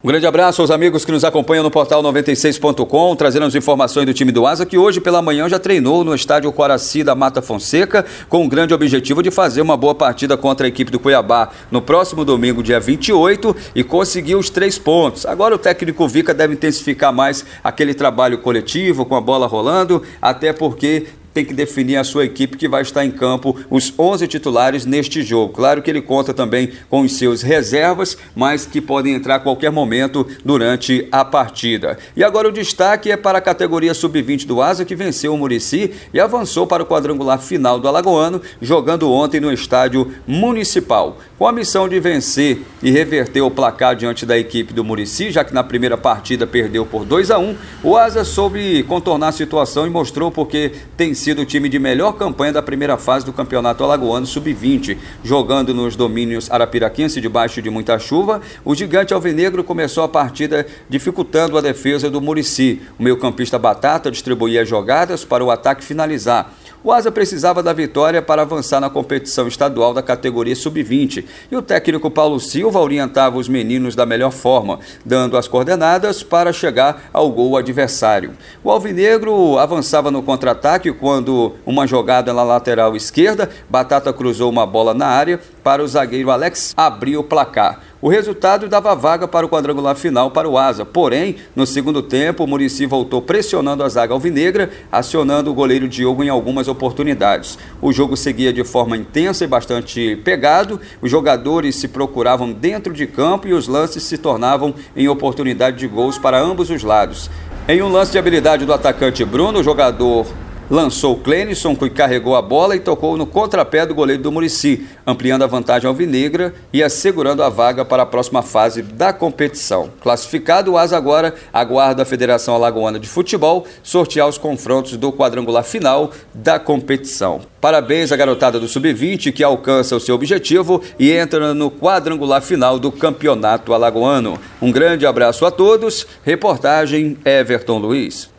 Um grande abraço aos amigos que nos acompanham no portal 96.com, trazendo as informações do time do Asa, que hoje pela manhã já treinou no estádio Coraci da Mata Fonseca, com o grande objetivo de fazer uma boa partida contra a equipe do Cuiabá no próximo domingo, dia 28, e conseguiu os 3 pontos. Agora o técnico Vica deve intensificar mais aquele trabalho coletivo, com a bola rolando, até porque tem que definir a sua equipe que vai estar em campo, os 11 titulares neste jogo. Claro que ele conta também com os seus reservas, mas que podem entrar a qualquer momento durante a partida. E agora o destaque é para a categoria sub-20 do Asa, que venceu o Murici e avançou para o quadrangular final do Alagoano, jogando ontem no estádio municipal. Com a missão de vencer e reverter o placar diante da equipe do Murici, já que na primeira partida perdeu por 2-1, o Asa soube contornar a situação e mostrou porque tem sido o time de melhor campanha da primeira fase do Campeonato Alagoano Sub-20. Jogando nos domínios arapiraquense debaixo de muita chuva, o gigante alvinegro começou a partida dificultando a defesa do Murici. O meio-campista Batata distribuía jogadas para o ataque finalizar. O Asa precisava da vitória para avançar na competição estadual da categoria Sub-20 e o técnico Paulo Silva orientava os meninos da melhor forma, dando as coordenadas para chegar ao gol adversário. O alvinegro avançava no contra-ataque quando uma jogada na lateral esquerda, Batata cruzou uma bola na área para o zagueiro Alex abrir o placar. O resultado dava vaga para o quadrangular final para o Asa, porém, no segundo tempo, o Murici voltou pressionando a zaga alvinegra, acionando o goleiro Diogo em algumas oportunidades. O jogo seguia de forma intensa e bastante pegado, os jogadores se procuravam dentro de campo e os lances se tornavam em oportunidade de gols para ambos os lados. Em um lance de habilidade do atacante Bruno, o jogador lançou o Clenison, que carregou a bola e tocou no contrapé do goleiro do Murici, ampliando a vantagem alvinegra e assegurando a vaga para a próxima fase da competição. Classificado, o Asa agora aguarda a Federação Alagoana de Futebol sortear os confrontos do quadrangular final da competição. Parabéns à garotada do Sub-20 que alcança o seu objetivo e entra no quadrangular final do Campeonato Alagoano. Um grande abraço a todos. Reportagem Everton Luiz.